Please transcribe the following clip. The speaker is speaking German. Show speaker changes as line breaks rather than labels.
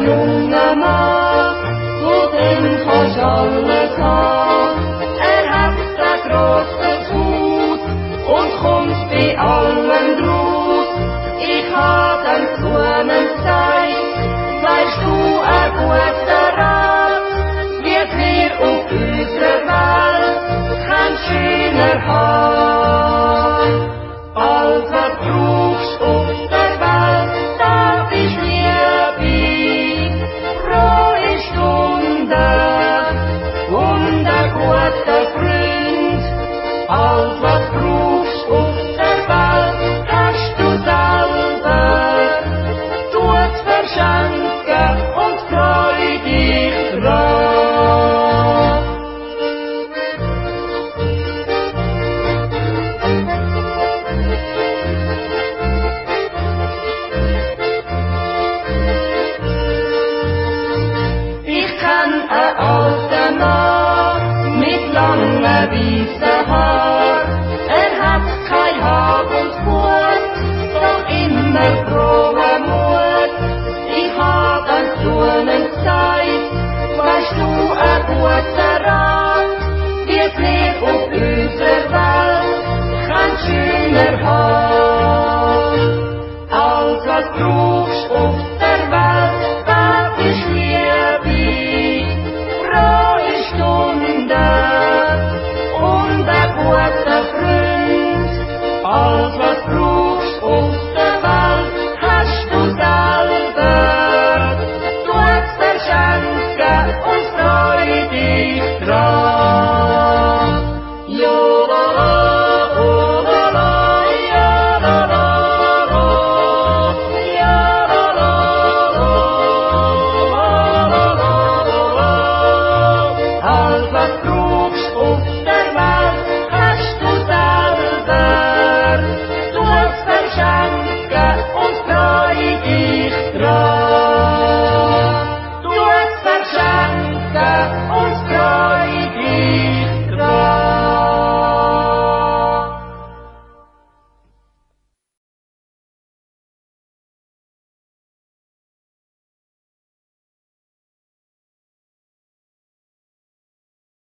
junger Mann, wo dem kannst alles haben. Hat ein grosses Haus und kommt bei allen draus. Ich hab dem Blumen gesagt, weißt du ein guter Rat, wie wir auf unserer Welt kein schöner haben. Als was brauchst auf der Welt, das ist Liebe, frohe Stunde und ein guter Freund. Alles was brauchst auf der Welt, hast du selber, tu's verschenken und freu dich dran. Ich kenn einen alten Mann mit langen weißen